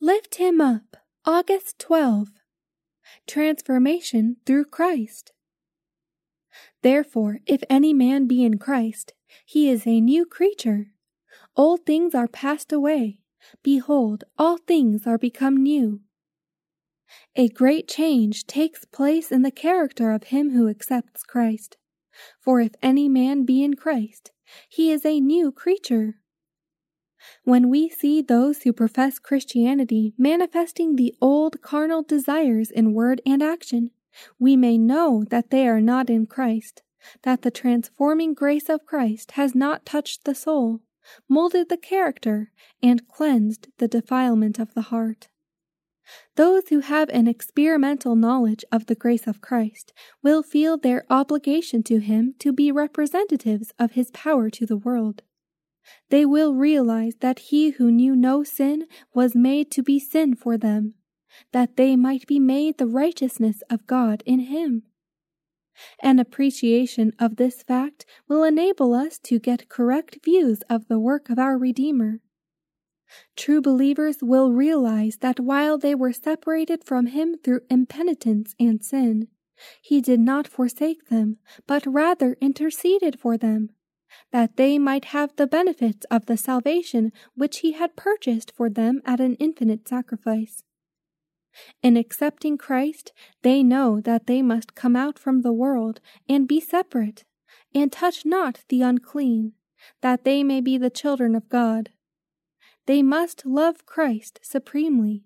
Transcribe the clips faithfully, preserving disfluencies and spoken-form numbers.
Lift him up, August twelfth. Transformation through Christ. Therefore, if any man be in Christ, he is a new creature. Old things are passed away. Behold, all things are become new. A great change takes place in the character of him who accepts Christ. For if any man be in Christ, he is a new creature. When we see those who profess Christianity manifesting the old carnal desires in word and action, we may know that they are not in Christ, that the transforming grace of Christ has not touched the soul, molded the character, and cleansed the defilement of the heart. Those who have an experimental knowledge of the grace of Christ will feel their obligation to him to be representatives of his power to the world. They will realize that he who knew no sin was made to be sin for them, that they might be made the righteousness of God in him. An appreciation of this fact will enable us to get correct views of the work of our Redeemer. True believers will realize that while they were separated from him through impenitence and sin, he did not forsake them, but rather interceded for them, that they might have the benefits of the salvation which he had purchased for them at an infinite sacrifice. In accepting Christ, they know that they must come out from the world and be separate, and touch not the unclean, that they may be the children of God. They must love Christ supremely.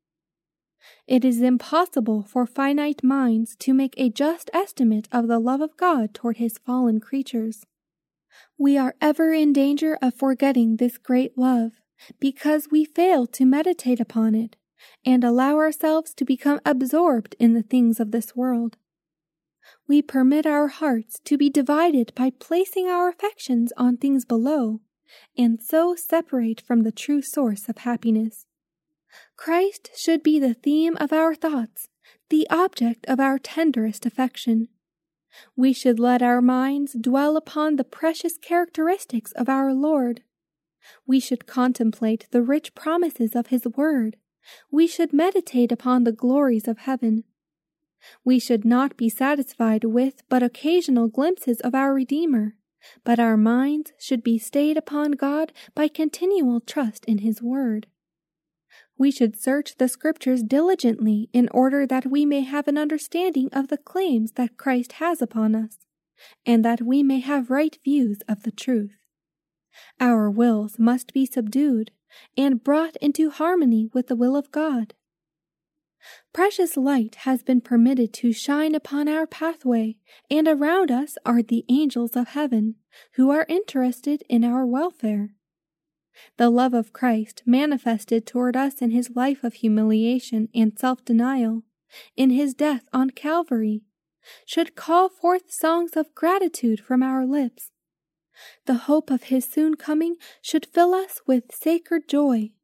It is impossible for finite minds to make a just estimate of the love of God toward his fallen creatures. We are ever in danger of forgetting this great love, because we fail to meditate upon it, and allow ourselves to become absorbed in the things of this world. We permit our hearts to be divided by placing our affections on things below, and so separate from the true source of happiness. Christ should be the theme of our thoughts, the object of our tenderest affection. We should let our minds dwell upon the precious characteristics of our Lord. We should contemplate the rich promises of his word. We should meditate upon the glories of heaven. We should not be satisfied with but occasional glimpses of our Redeemer, but our minds should be stayed upon God by continual trust in his word. We should search the Scriptures diligently in order that we may have an understanding of the claims that Christ has upon us, and that we may have right views of the truth. Our wills must be subdued and brought into harmony with the will of God. Precious light has been permitted to shine upon our pathway, and around us are the angels of heaven, who are interested in our welfare. The love of Christ manifested toward us in his life of humiliation and self-denial, in his death on Calvary, should call forth songs of gratitude from our lips. The hope of his soon coming should fill us with sacred joy.